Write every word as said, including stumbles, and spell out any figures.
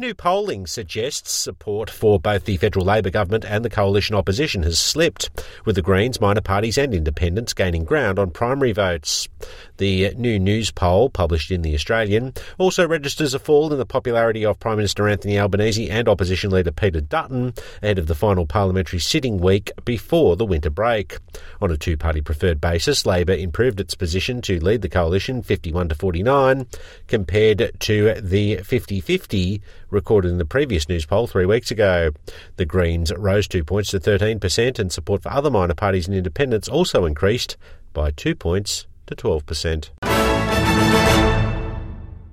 New polling suggests support for both the federal Labor government and the coalition opposition has slipped, with the Greens, minor parties and independents gaining ground on primary votes. The new news poll, published in The Australian, also registers a fall in the popularity of Prime Minister Anthony Albanese and opposition leader Peter Dutton ahead of the final parliamentary sitting week before the winter break. On a two-party preferred basis, Labor improved its position to lead the coalition fifty-one to forty-nine, compared to the fifty-fifty recorded in the previous news poll three weeks ago. The Greens rose two points to thirteen percent, and support for other minor parties and independents also increased by two points to twelve percent.